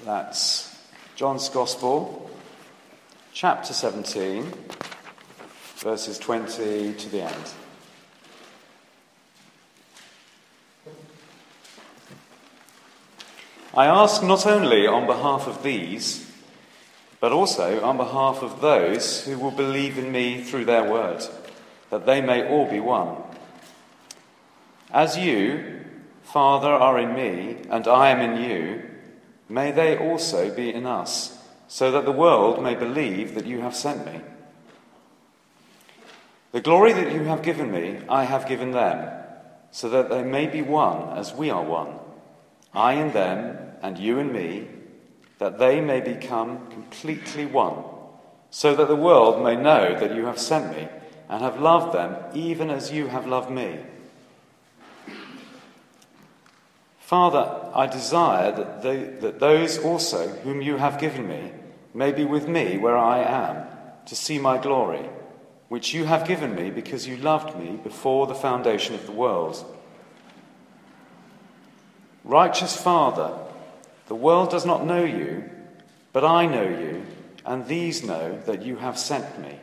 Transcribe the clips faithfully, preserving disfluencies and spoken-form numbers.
That's John's Gospel, chapter seventeen, verses twenty to the end. I ask not only on behalf of these, but also on behalf of those who will believe in me through their word, that they may all be one. As you, Father, are in me, and I am in you, may they also be in us, so that the world may believe that you have sent me. The glory that you have given me, I have given them, so that they may be one as we are one, I in them and you in me, that they may become completely one, so that the world may know that you have sent me and have loved them even as you have loved me. Father, I desire that, they, that those also whom you have given me may be with me where I am, to see my glory, which you have given me because you loved me before the foundation of the world. Righteous Father, the world does not know you, but I know you, and these know that you have sent me.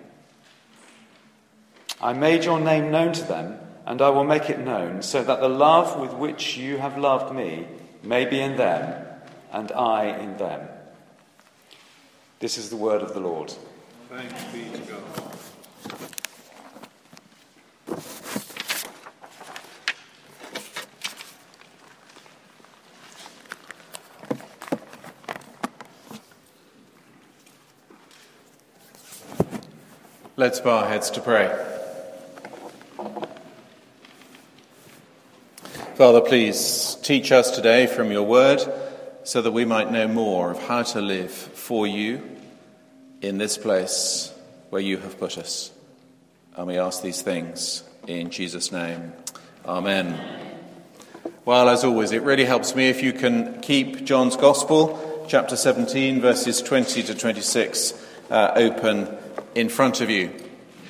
I made your name known to them, and I will make it known, so that the love with which you have loved me may be in them, and I in them. This is the word of the Lord. Thanks be to God. Let's bow our heads to pray. Father, please teach us today from your word so that we might know more of how to live for you in this place where you have put us. And we ask these things in Jesus' name. Amen. Well, as always, it really helps me if you can keep John's Gospel, chapter seventeen, verses twenty to twenty-six, uh, open in front of you.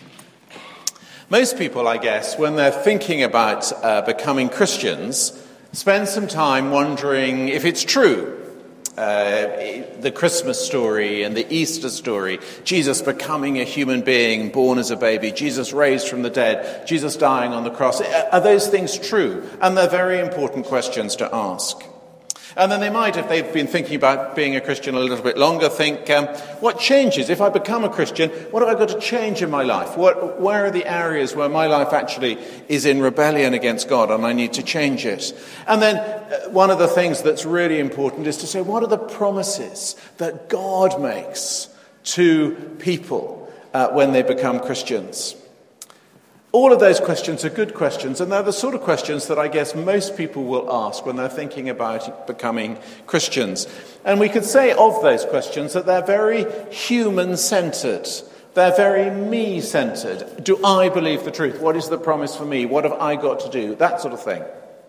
Most people, I guess, when they're thinking about uh, becoming Christians, spend some time wondering if it's true. Uh, the Christmas story and the Easter story, Jesus becoming a human being, born as a baby, Jesus raised from the dead, Jesus dying on the cross. Are those things true? And they're very important questions to ask. And then they might, if they've been thinking about being a Christian a little bit longer, think, um, what changes? If I become a Christian, what have I got to change in my life? What, where are the areas where my life actually is in rebellion against God and I need to change it? And then uh, one of the things that's really important is to say, what are the promises that God makes to people uh, when they become Christians? All of those questions are good questions, and they're the sort of questions that I guess most people will ask when they're thinking about becoming Christians. And we could say of those questions that they're very human-centered. They're very me-centered. Do I believe the truth? What is the promise for me? What have I got to do? That sort of thing.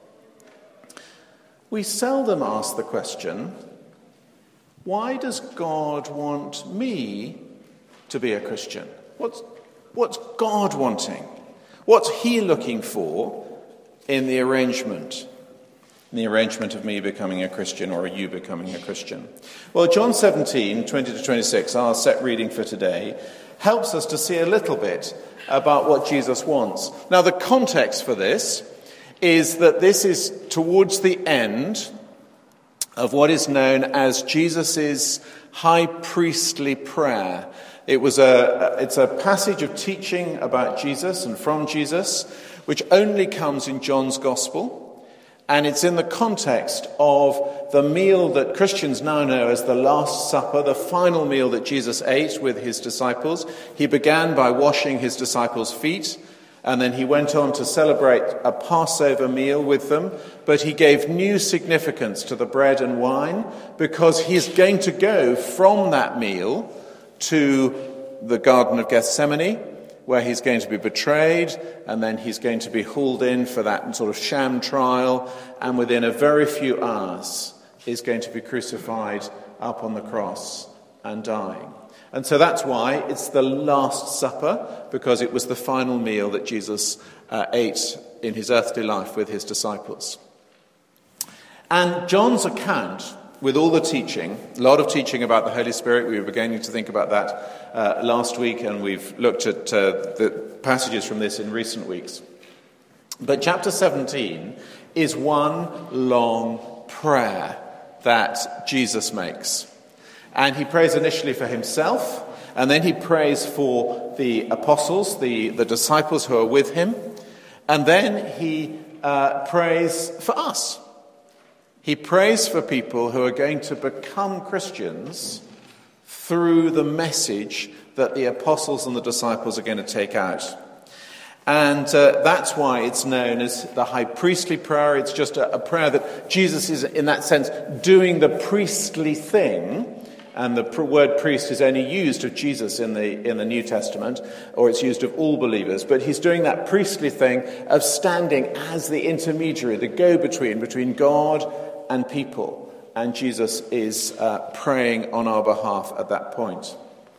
We seldom ask the question, why does God want me to be a Christian? What's, what's God wanting? What's he looking for in the arrangement, in the arrangement of me becoming a Christian or you becoming a Christian? Well, John seventeen, twenty to twenty-six, our set reading for today, helps us to see a little bit about what Jesus wants. Now, the context for this is that this is towards the end of what is known as Jesus' high priestly prayer. It was a, it's a passage of teaching about Jesus and from Jesus, which only comes in John's Gospel. And it's in the context of the meal that Christians now know as the Last Supper, the final meal that Jesus ate with his disciples. He began by washing his disciples' feet, and then he went on to celebrate a Passover meal with them. But he gave new significance to the bread and wine because he's going to go from that meal to the Garden of Gethsemane, where he's going to be betrayed, and then he's going to be hauled in for that sort of sham trial, and within a very few hours is going to be crucified up on the cross and dying. And so that's why it's the Last Supper, because it was the final meal that Jesus uh, ate in his earthly life with his disciples. And John's account with all the teaching, a lot of teaching about the Holy Spirit, we were beginning to think about that uh, last week, and we've looked at uh, the passages from this in recent weeks. But chapter seventeen is one long prayer that Jesus makes. And he prays initially for himself, and then he prays for the apostles, the, the disciples who are with him, and then he uh, prays for us. He prays for people who are going to become Christians through the message that the apostles and the disciples are going to take out. And uh, that's why it's known as the high priestly prayer. It's just a, a prayer that Jesus is, in that sense, doing the priestly thing. And the pr- word priest is only used of Jesus in the in the New Testament, or it's used of all believers. But he's doing that priestly thing of standing as the intermediary, the go-between between God and people. And Jesus is uh, praying on our behalf at that point.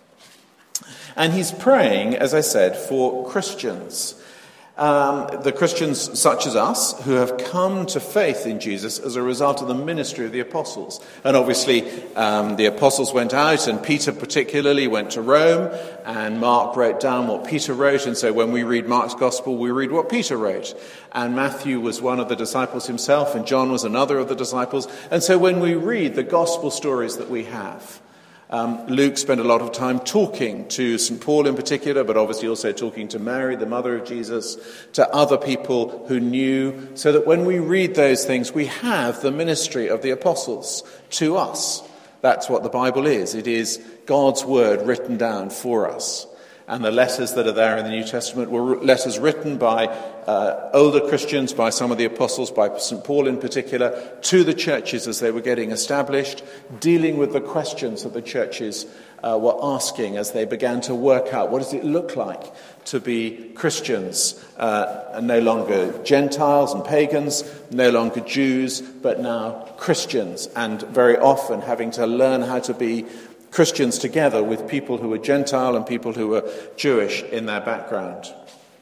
And he's praying, as I said, for Christians. Um, the Christians such as us who have come to faith in Jesus as a result of the ministry of the apostles. And obviously um, the apostles went out, and Peter particularly went to Rome, and Mark wrote down what Peter wrote. And so when we read Mark's gospel, we read what Peter wrote. And Matthew was one of the disciples himself, and John was another of the disciples. And so when we read the gospel stories that we have, Um, Luke spent a lot of time talking to Saint Paul in particular, but obviously also talking to Mary, the mother of Jesus, to other people who knew, so that when we read those things, we have the ministry of the apostles to us. That's what the Bible is. It is God's word written down for us. And the letters that are there in the New Testament were letters written by uh, older Christians, by some of the apostles, by Saint Paul in particular, to the churches as they were getting established, dealing with the questions that the churches uh, were asking as they began to work out what does it look like to be Christians, uh, and no longer Gentiles and pagans, no longer Jews, but now Christians, and very often having to learn how to be Christians together with people who were Gentile and people who were Jewish in their background.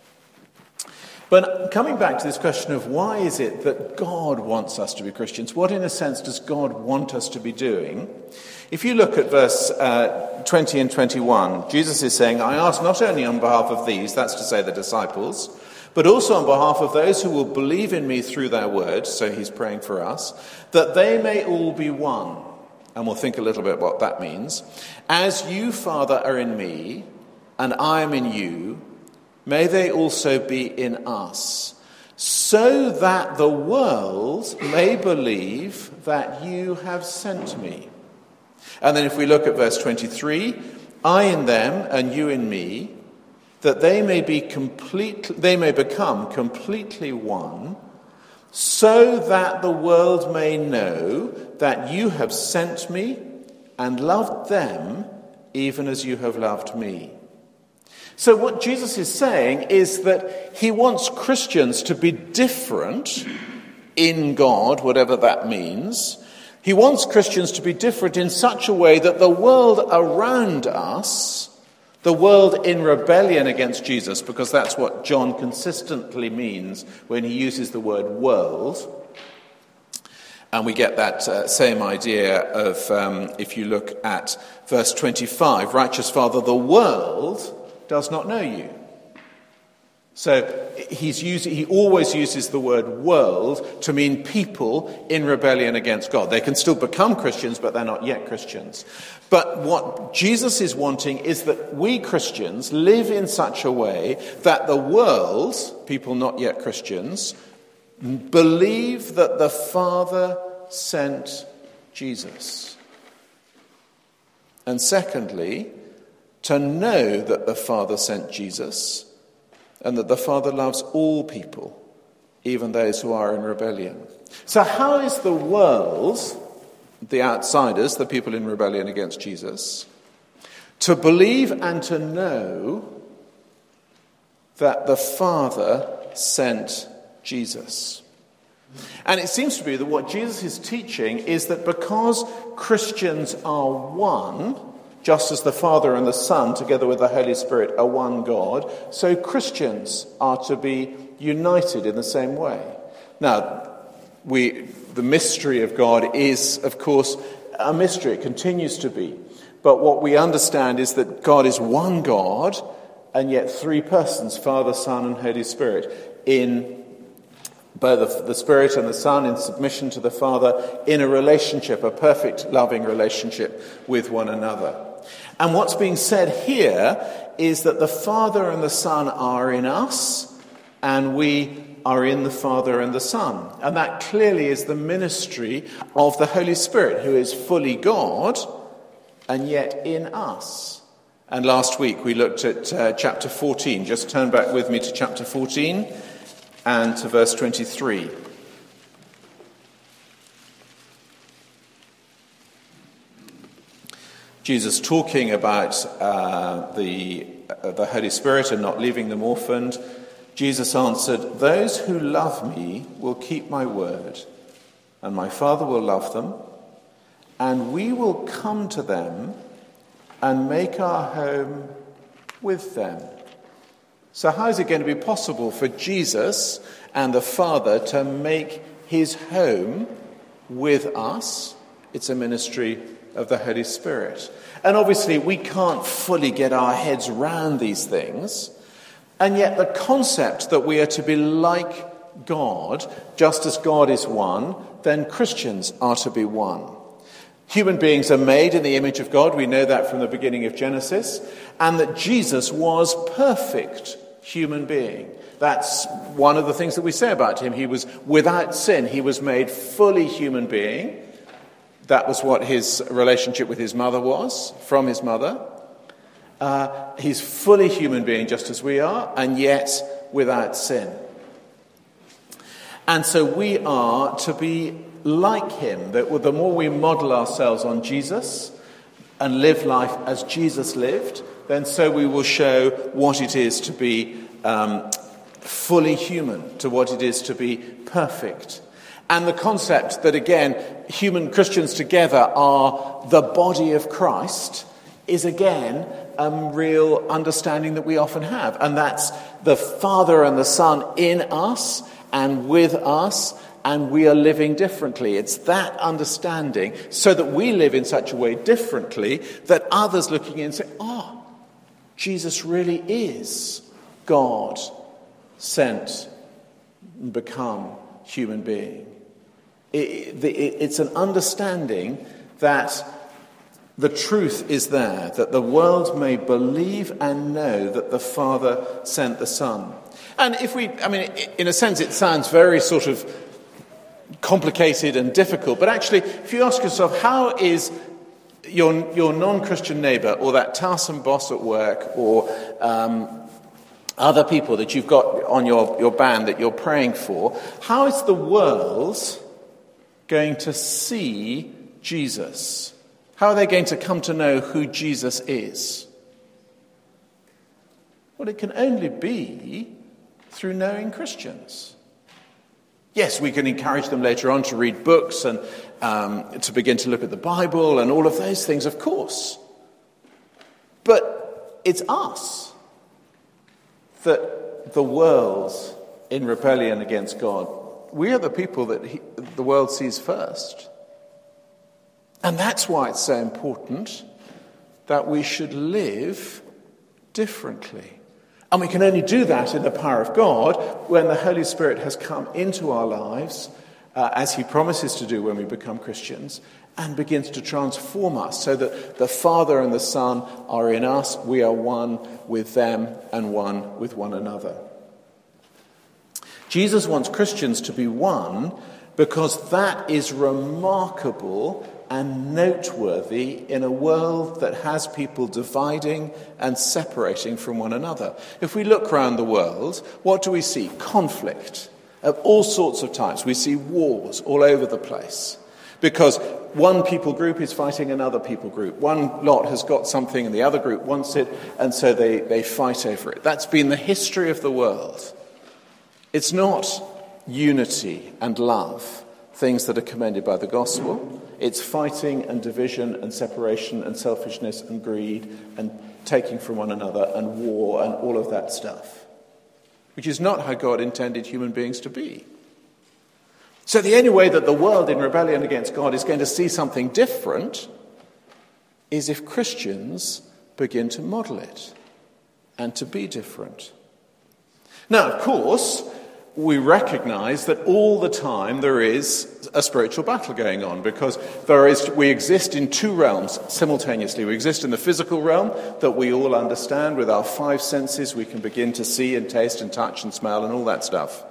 But coming back to this question of why is it that God wants us to be Christians? What, in a sense, does God want us to be doing? If you look at verse uh, twenty and twenty-one, Jesus is saying, I ask not only on behalf of these, that's to say the disciples, but also on behalf of those who will believe in me through their word, so he's praying for us, that they may all be one. And we'll think a little bit what that means. As you, Father, are in me, and I am in you, may they also be in us, so that the world may believe that you have sent me. And then if we look at verse twenty-three, I in them and you in me, that they may be complete, they may become completely one, so that the world may know that you have sent me and loved them even as you have loved me. So what Jesus is saying is that he wants Christians to be different in God, whatever that means. He wants Christians to be different in such a way that the world around us, the world in rebellion against Jesus, because that's what John consistently means when he uses the word world. And we get that uh, same idea of, um, if you look at verse twenty-five, righteous Father, the world does not know you. So he's using, he always uses the word world to mean people in rebellion against God. They can still become Christians, but they're not yet Christians. But what Jesus is wanting is that we Christians live in such a way that the world, people not yet Christians, believe that the Father sent Jesus. And secondly, to know that the Father sent Jesus, and that the Father loves all people, even those who are in rebellion. So how is the world, the outsiders, the people in rebellion against Jesus, to believe and to know that the Father sent Jesus? And it seems to be that what Jesus is teaching is that because Christians are one, just as the Father and the Son, together with the Holy Spirit, are one God, so Christians are to be united in the same way. Now, we, the mystery of God is, of course, a mystery. It continues to be. But what we understand is that God is one God, and yet three persons, Father, Son, and Holy Spirit, in both the Spirit and the Son in submission to the Father, in a relationship, a perfect, loving relationship with one another. And what's being said here is that the Father and the Son are in us, and we are in the Father and the Son. And that clearly is the ministry of the Holy Spirit, who is fully God, and yet in us. And last week we looked at uh, chapter fourteen. Just turn back with me to chapter fourteen and to verse twenty-three. Jesus talking about uh, the, uh, the Holy Spirit and not leaving them orphaned. Jesus answered, "Those who love me will keep my word, and my Father will love them, and we will come to them and make our home with them." So how is it going to be possible for Jesus and the Father to make his home with us? It's a ministry of the Holy Spirit. And obviously we can't fully get our heads round these things. And yet the concept that we are to be like God, just as God is one, then Christians are to be one. Human beings are made in the image of God. We know that from the beginning of Genesis. And that Jesus was perfect human being. That's one of the things that we say about him. He was without sin. He was made fully human being. That was what his relationship with his mother was, from his mother. Uh, he's fully human being just as we are, and yet without sin. And so we are to be like him, that the more we model ourselves on Jesus and live life as Jesus lived, then so we will show what it is to be um, fully human, to what it is to be perfect. And the concept that, again, human Christians together are the body of Christ is, again, a real understanding that we often have. And that's the Father and the Son in us and with us, and we are living differently. It's that understanding, so that we live in such a way differently that others looking in say, oh, Jesus really is God sent and become human being. It, it, it's an understanding that the truth is there, that the world may believe and know that the Father sent the Son. And if we, I mean, in a sense it sounds very sort of complicated and difficult, but actually if you ask yourself, how is your, your non-Christian neighbour, or that tiresome boss at work, or um, other people that you've got on your, your band that you're praying for, how is the world going to see Jesus? How are they going to come to know who Jesus is? Well, it can only be through knowing Christians. Yes, we can encourage them later on to read books and um, to begin to look at the Bible and all of those things, of course. But it's us that the world in rebellion against God, we are the people that he, the world sees first. And that's why it's so important that we should live differently. And we can only do that in the power of God when the Holy Spirit has come into our lives, uh, as he promises to do when we become Christians, and begins to transform us so that the Father and the Son are in us, we are one with them and one with one another. Jesus wants Christians to be one because that is remarkable and noteworthy in a world that has people dividing and separating from one another. If we look around the world, what do we see? Conflict of all sorts of types. We see wars all over the place because one people group is fighting another people group. One lot has got something and the other group wants it, and so they, they fight over it. That's been the history of the world. It's not unity and love, things that are commended by the gospel. It's fighting and division and separation and selfishness and greed and taking from one another and war and all of that stuff, which is not how God intended human beings to be. So the only way that the world in rebellion against God is going to see something different is if Christians begin to model it and to be different. Now, of course, we recognize that all the time there is a spiritual battle going on, because there is, we exist in two realms simultaneously. We exist in the physical realm that we all understand with our five senses. We can begin to see and taste and touch and smell and all that stuff.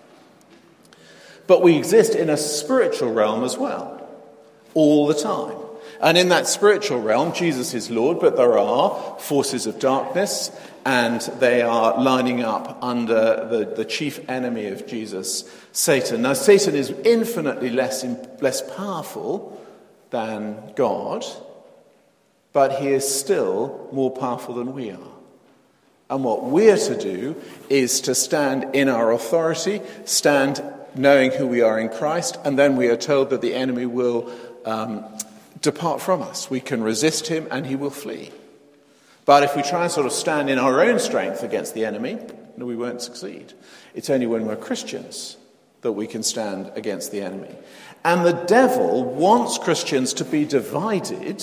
But we exist in a spiritual realm as well, all the time. And in that spiritual realm, Jesus is Lord, but there are forces of darkness, and they are lining up under the, the chief enemy of Jesus, Satan. Now, Satan is infinitely less, less powerful than God, but he is still more powerful than we are. And what we're to do is to stand in our authority, stand knowing who we are in Christ, and then we are told that the enemy will um, depart from us. We can resist him and he will flee. But if we try and sort of stand in our own strength against the enemy, no, we won't succeed. It's only when we're Christians that we can stand against the enemy. And the devil wants Christians to be divided,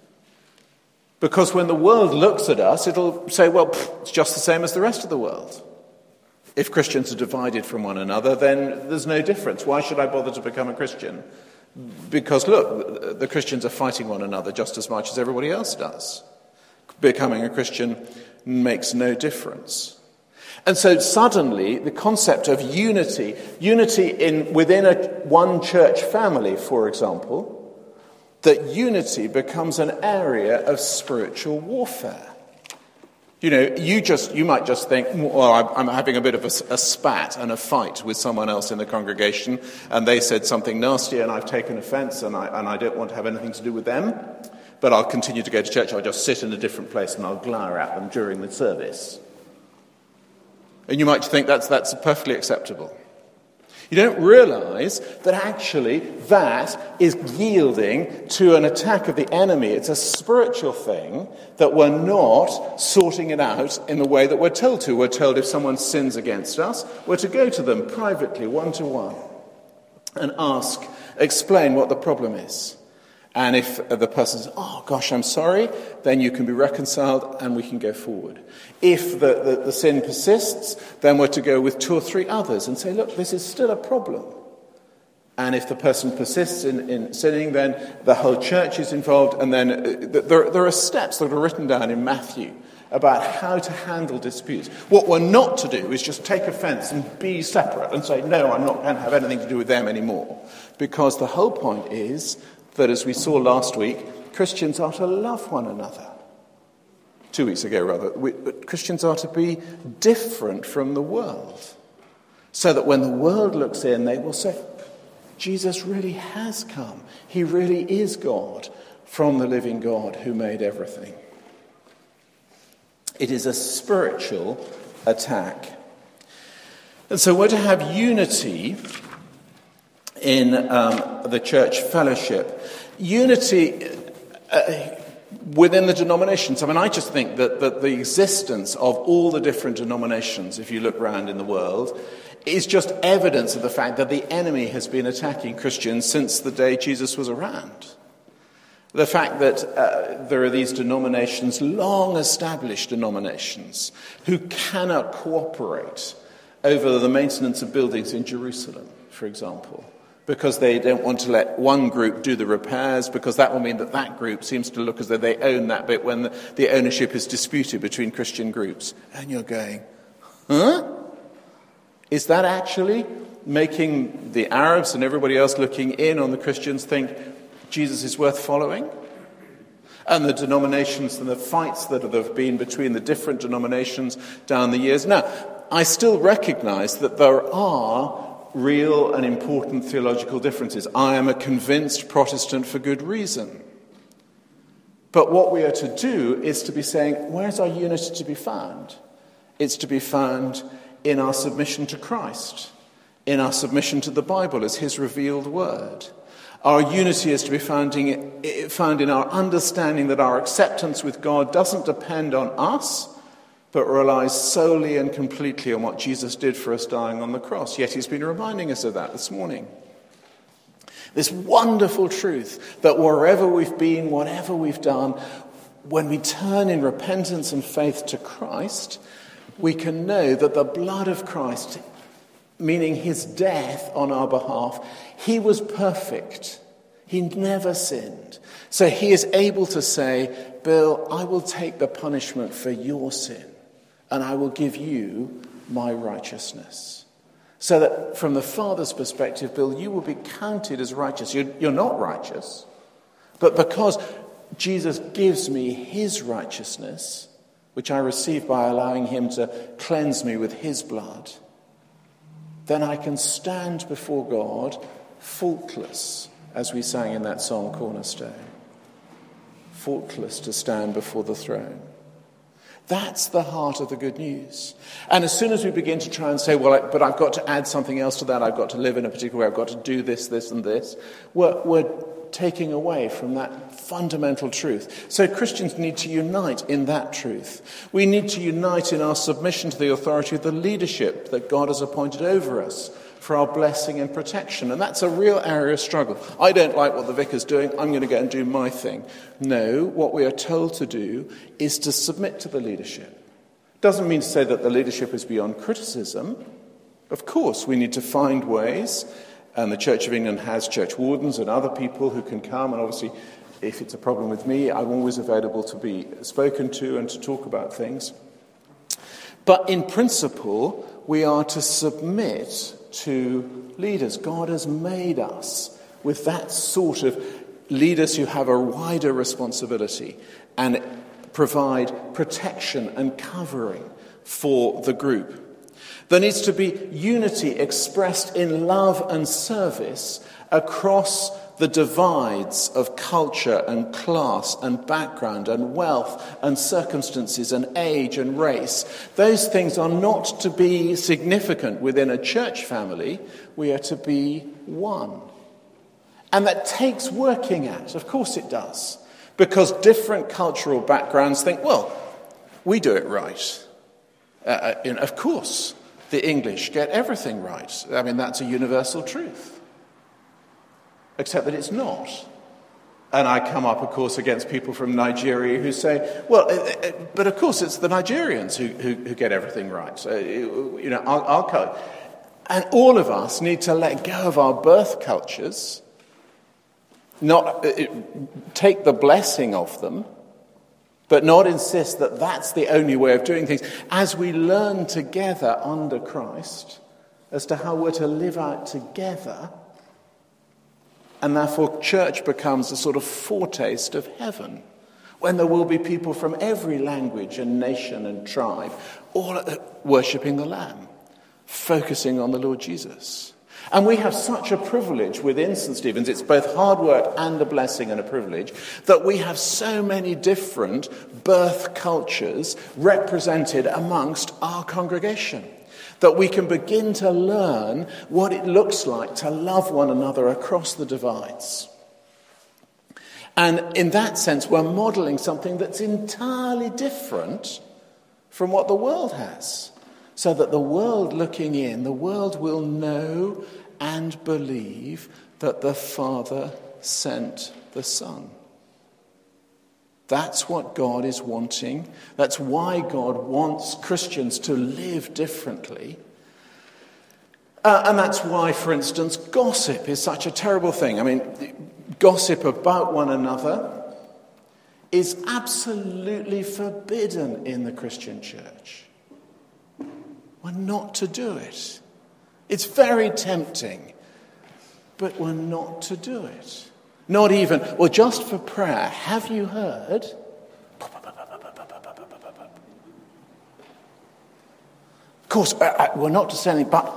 because when the world looks at us, it'll say, well, pff, it's just the same as the rest of the world. If Christians are divided from one another, then there's no difference. Why should I bother to become a Christian? Because, look, the Christians are fighting one another just as much as everybody else does. Becoming a Christian makes no difference. And so suddenly the concept of unity, unity in within a one church family, for example, that unity becomes an area of spiritual warfare. You know, you just you might just think, well, I'm having a bit of a, a spat and a fight with someone else in the congregation, and they said something nasty, and I've taken offence, and I and I don't want to have anything to do with them, but I'll continue to go to church. I'll just sit in a different place and I'll glower at them during the service. And you might think that's that's perfectly acceptable. You don't realise that actually that is yielding to an attack of the enemy. It's a spiritual thing that we're not sorting it out in the way that we're told to. We're told if someone sins against us, we're to go to them privately, one-to-one, and ask, explain what the problem is. And if the person says, oh, gosh, I'm sorry, then you can be reconciled and we can go forward. If the, the, the sin persists, then we're to go with two or three others and say, look, this is still a problem. And if the person persists in, in sinning, then the whole church is involved. And then uh, there, there are steps that are written down in Matthew about how to handle disputes. What we're not to do is just take offence and be separate and say, no, I'm not going to have anything to do with them anymore. Because the whole point is that, as we saw last week, Christians are to love one another. Two weeks ago, rather. We, Christians are to be different from the world, so that when the world looks in, they will say, Jesus really has come. He really is God, from the living God who made everything. It is a spiritual attack. And so we're to have unity in um, the church fellowship. Unity uh, within the denominations. I mean, I just think that, that the existence of all the different denominations, if you look around in the world, is just evidence of the fact that the enemy has been attacking Christians since the day Jesus was around. The fact that uh, there are these denominations, long-established denominations, who cannot cooperate over the maintenance of buildings in Jerusalem, for example, because they don't want to let one group do the repairs, because that will mean that that group seems to look as though they own that bit when the, the ownership is disputed between Christian groups. And you're going, huh? Is that actually making the Arabs and everybody else looking in on the Christians think Jesus is worth following? And the denominations and the fights that have been between the different denominations down the years. Now, I still recognize that there are real and important theological differences. I am a convinced Protestant for good reason. But what we are to do is to be saying, where's our unity to be found? It's to be found in our submission to Christ, in our submission to the Bible as his revealed word. Our unity is to be found in, found in our understanding that our acceptance with God doesn't depend on us, but relies solely and completely on what Jesus did for us dying on the cross. Yet he's been reminding us of that this morning. This wonderful truth that wherever we've been, whatever we've done, when we turn in repentance and faith to Christ, we can know that the blood of Christ, meaning his death on our behalf, he was perfect. He never sinned. So he is able to say, Bill, I will take the punishment for your sin, and I will give you my righteousness. So that from the Father's perspective, Bill, you will be counted as righteous. You're, you're not righteous, but because Jesus gives me his righteousness, which I receive by allowing him to cleanse me with his blood, then I can stand before God faultless, as we sang in that song, Cornerstone. Faultless to stand before the throne. That's the heart of the good news. And as soon as we begin to try and say, well, but I've got to add something else to that, I've got to live in a particular way, I've got to do this, this, and this, we're, we're taking away from that fundamental truth. So Christians need to unite in that truth. We need to unite in our submission to the authority of the leadership that God has appointed over us for our blessing and protection. And that's a real area of struggle. I don't like what the vicar's doing, I'm going to go and do my thing. No, what we are told to do is to submit to the leadership. Doesn't mean to say that the leadership is beyond criticism. Of course, we need to find ways, and the Church of England has church wardens and other people who can come, and obviously if it's a problem with me, I'm always available to be spoken to and to talk about things. But in principle, we are to submit to leaders. God has made us with that sort of leaders who have a wider responsibility and provide protection and covering for the group. There needs to be unity expressed in love and service across the divides of culture and class and background and wealth and circumstances and age and race. Those things are not to be significant within a church family. We are to be one. And that takes working at. Of course it does. Because different cultural backgrounds think, well, we do it right. Uh, and of course, the English get everything right. I mean, that's a universal truth. Except that it's not. And I come up, of course, against people from Nigeria who say, well, uh, uh, but of course it's the Nigerians who, who, who get everything right. Uh, you know, I'll, I'll cut. And all of us need to let go of our birth cultures, not uh, take the blessing of them, but not insist that that's the only way of doing things, as we learn together under Christ as to how we're to live out together. And therefore church becomes a sort of foretaste of heaven, when there will be people from every language and nation and tribe, all worshipping the Lamb, focusing on the Lord Jesus. And we have such a privilege within Saint Stephen's, it's both hard work and a blessing and a privilege, that we have so many different birth cultures represented amongst our congregation, that we can begin to learn what it looks like to love one another across the divides. And in that sense, we're modelling something that's entirely different from what the world has. So that the world looking in, the world will know and believe that the Father sent the Son. That's what God is wanting. That's why God wants Christians to live differently. Uh, and that's why, for instance, gossip is such a terrible thing. I mean, gossip about one another is absolutely forbidden in the Christian church. We're not to do it. It's very tempting, but we're not to do it. Not even, well, just for prayer, have you heard? Of course, uh, we're not to say anything, but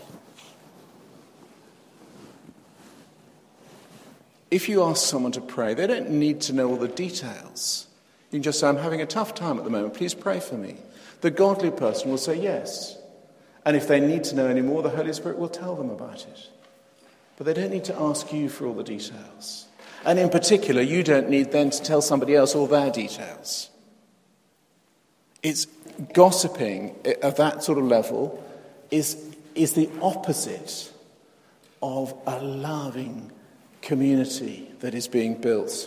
if you ask someone to pray, they don't need to know all the details. You can just say, I'm having a tough time at the moment, please pray for me. The godly person will say yes. And if they need to know any more, the Holy Spirit will tell them about it. But they don't need to ask you for all the details. And in particular, you don't need then to tell somebody else all their details. It's gossiping at that sort of level is, is the opposite of a loving community that is being built.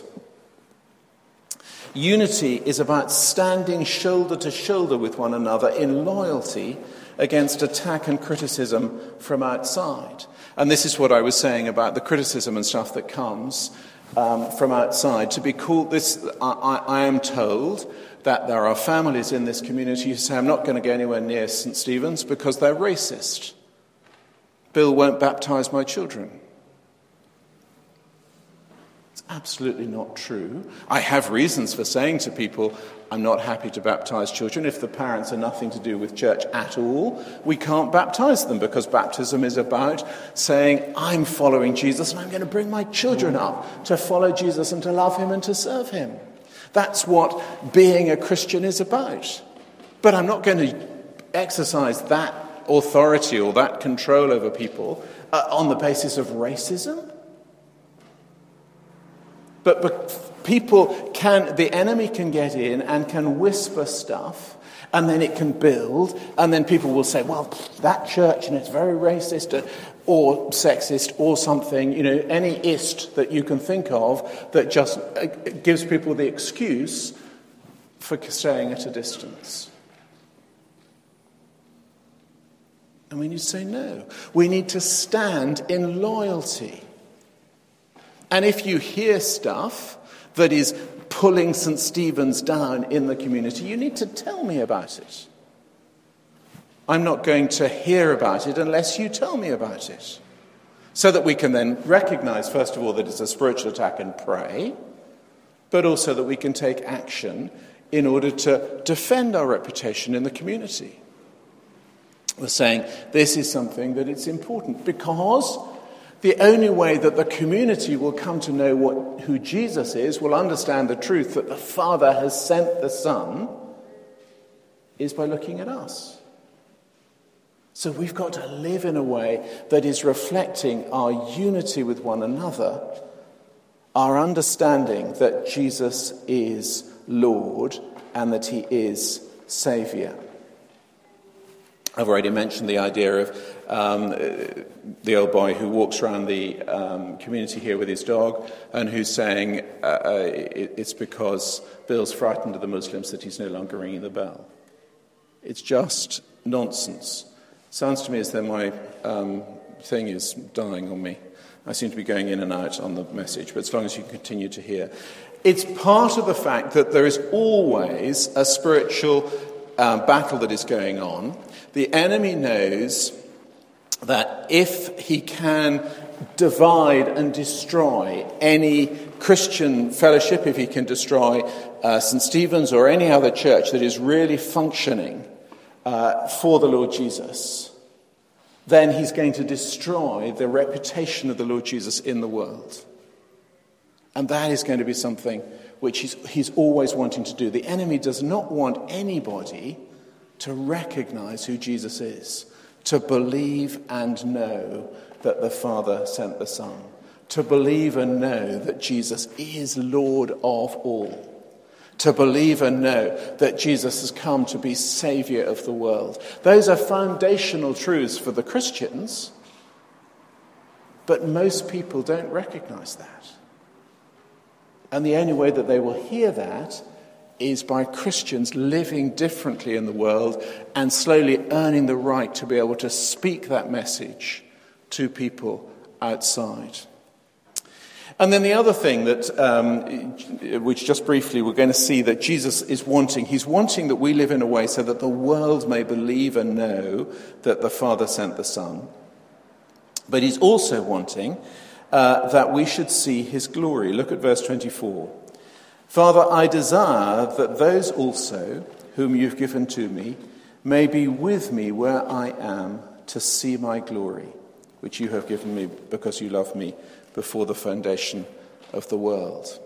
Unity is about standing shoulder to shoulder with one another in loyalty against attack and criticism from outside. And this is what I was saying about the criticism and stuff that comes um, from outside. To be called this, I, I, I am told that there are families in this community who say, I'm not going to go anywhere near Saint Stephen's because they're racist. Bill won't baptise my children. It's absolutely not true. I have reasons for saying to people, I'm not happy to baptise children. If the parents are nothing to do with church at all, we can't baptise them, because baptism is about saying, I'm following Jesus and I'm going to bring my children up to follow Jesus and to love him and to serve him. That's what being a Christian is about. But I'm not going to exercise that authority or that control over people uh, on the basis of racism. But, but people can, the enemy can get in and can whisper stuff, and then it can build, and then people will say, well, that church, and it's very racist or sexist or something, you know, any ist that you can think of that just gives people the excuse for staying at a distance. And we need to say no. We need to stand in loyalty. And if you hear stuff that is pulling Saint Stephen's down in the community, you need to tell me about it. I'm not going to hear about it unless you tell me about it. So that we can then recognize, first of all, that it's a spiritual attack and pray, but also that we can take action in order to defend our reputation in the community. We're saying this is something that it's important, because the only way that the community will come to know what, who Jesus is, will understand the truth that the Father has sent the Son, is by looking at us. So we've got to live in a way that is reflecting our unity with one another, our understanding that Jesus is Lord and that he is Saviour. I've already mentioned the idea of um, the old boy who walks around the um, community here with his dog and who's saying uh, uh, it, it's because Bill's frightened of the Muslims that he's no longer ringing the bell. It's just nonsense. Sounds to me as though my um, thing is dying on me. I seem to be going in and out on the message, but as long as you continue to hear. It's part of the fact that there is always a spiritual uh, battle that is going on. The enemy knows that if he can divide and destroy any Christian fellowship, if he can destroy uh, Saint Stephen's or any other church that is really functioning uh, for the Lord Jesus, then he's going to destroy the reputation of the Lord Jesus in the world. And that is going to be something which he's, he's always wanting to do. The enemy does not want anybody to recognize who Jesus is, to believe and know that the Father sent the Son, to believe and know that Jesus is Lord of all, to believe and know that Jesus has come to be Saviour of the world. Those are foundational truths for the Christians, but most people don't recognize that. And the only way that they will hear that is by Christians living differently in the world and slowly earning the right to be able to speak that message to people outside. And then the other thing that, um, which just briefly we're going to see that Jesus is wanting, he's wanting that we live in a way so that the world may believe and know that the Father sent the Son. But he's also wanting uh, that we should see his glory. Look at verse twenty-four. Father, I desire that those also whom you've given to me may be with me where I am to see my glory, which you have given me because you love me before the foundation of the world.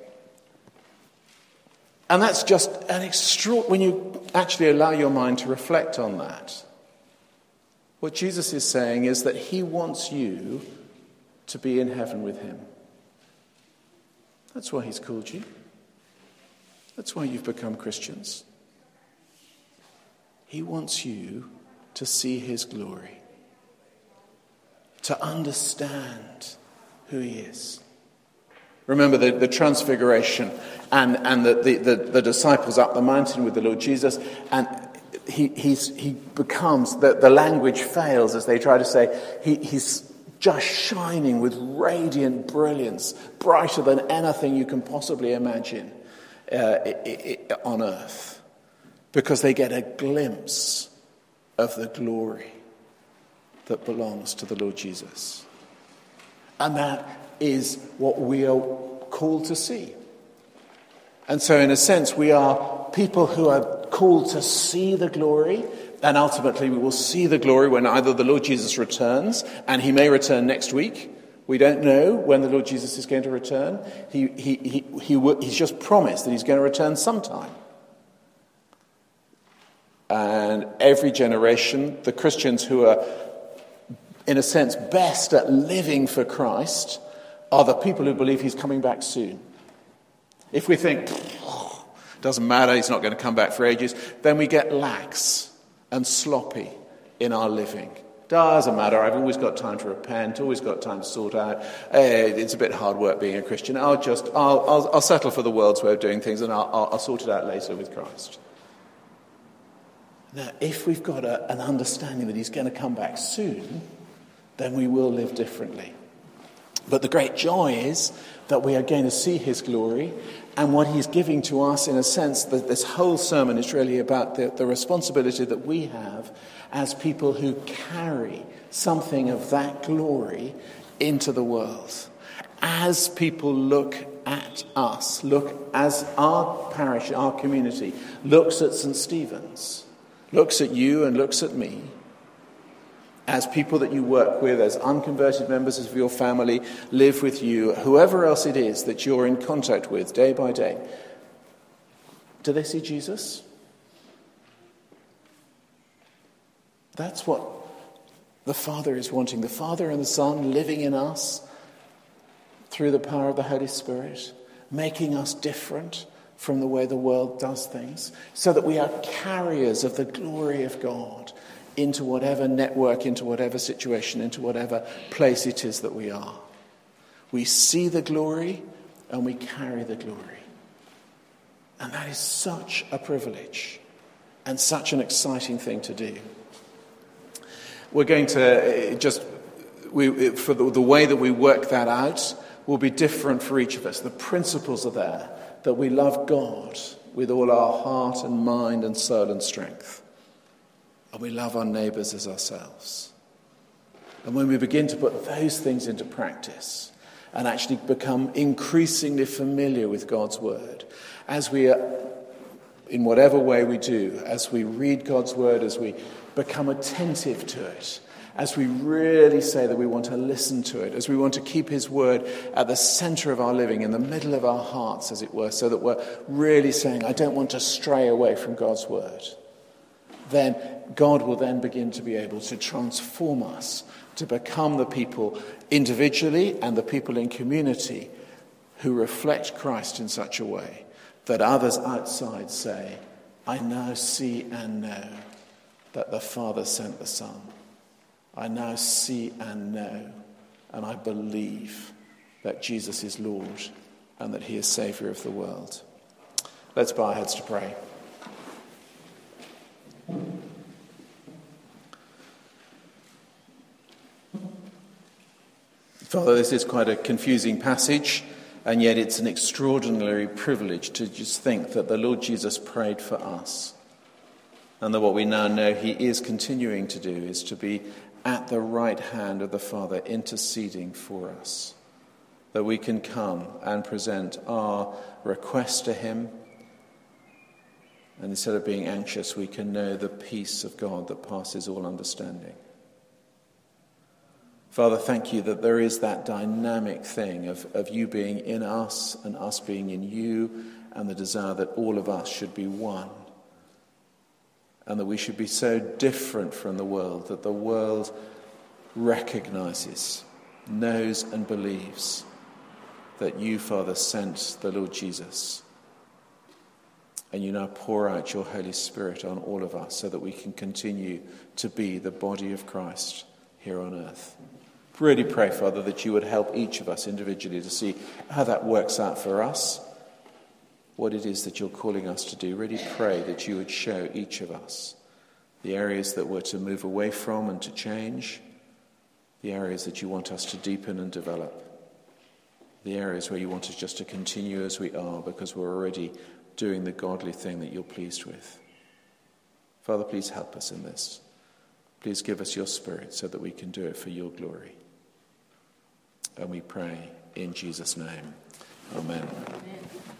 And that's just an extra, when you actually allow your mind to reflect on that. What Jesus is saying is that he wants you to be in heaven with him. That's why he's called you. That's why you've become Christians. He wants you to see his glory, to understand who he is, Remember the, the transfiguration and, and the, the, the, the disciples up the mountain with the Lord Jesus, and he he's, he becomes, the, the language fails as they try to say, he, he's just shining with radiant brilliance, brighter than anything you can possibly imagine uh, it, it, on earth, because they get a glimpse of the glory that belongs to the Lord Jesus. And that is what we are called to see. And so in a sense, we are people who are called to see the glory, and ultimately we will see the glory when either the Lord Jesus returns, and he may return next week. We don't know when the Lord Jesus is going to return. He, he, he, he, he's just promised that he's going to return sometime. And every generation, the Christians who are, in a sense, best at living for Christ are the people who believe he's coming back soon. If we think, oh, doesn't matter, he's not going to come back for ages, then we get lax and sloppy in our living. Doesn't matter, I've always got time to repent, always got time to sort out. Hey, it's a bit hard work being a Christian. I'll just, I'll, I'll, I'll settle for the world's way of doing things, and I'll, I'll, I'll sort it out later with Christ. Now, if we've got a, an understanding that he's going to come back soon, then we will live differently. But the great joy is that we are going to see his glory, and what he's giving to us, in a sense, that this whole sermon is really about the, the responsibility that we have as people who carry something of that glory into the world. As people look at us, look as our parish, our community, looks at Saint Stephen's, looks at you and looks at me, as people that you work with, as unconverted members of your family, live with you, whoever else it is that you're in contact with day by day, do they see Jesus? That's what the Father is wanting. The Father and the Son living in us through the power of the Holy Spirit, making us different from the way the world does things, so that we are carriers of the glory of God into whatever network, into whatever situation, into whatever place it is that we are. We see the glory and we carry the glory. And that is such a privilege and such an exciting thing to do. We're going to just, we, for the, the way that we work that out will be different for each of us. The principles are there, that we love God with all our heart and mind and soul and strength. And we love our neighbours as ourselves. And when we begin to put those things into practice and actually become increasingly familiar with God's word, as we are, in whatever way we do, as we read God's word, as we become attentive to it, as we really say that we want to listen to it, as we want to keep his word at the centre of our living, in the middle of our hearts, as it were, so that we're really saying, I don't want to stray away from God's word, then God will then begin to be able to transform us to become the people individually and the people in community who reflect Christ in such a way that others outside say, I now see and know that the Father sent the Son. I now see and know, and I believe that Jesus is Lord and that he is Saviour of the world. Let's bow our heads to pray. Father, this is quite a confusing passage, and yet it's an extraordinary privilege to just think that the Lord Jesus prayed for us, and that what we now know he is continuing to do is to be at the right hand of the Father interceding for us, that we can come and present our request to him, and instead of being anxious, we can know the peace of God that passes all understanding. Father, thank you that there is that dynamic thing of, of you being in us and us being in you, and the desire that all of us should be one, and that we should be so different from the world that the world recognizes, knows and believes that you, Father, sent the Lord Jesus. And you now pour out your Holy Spirit on all of us so that we can continue to be the body of Christ here on earth. really pray, Father, that you would help each of us individually to see how that works out for us, what it is that you're calling us to do. Really pray that you would show each of us the areas that we're to move away from and to change, the areas that you want us to deepen and develop, the areas where you want us just to continue as we are because we're already doing the godly thing that you're pleased with. Father, please help us in this. Please give us your Spirit so that we can do it for your glory. And we pray in Jesus' name. Amen.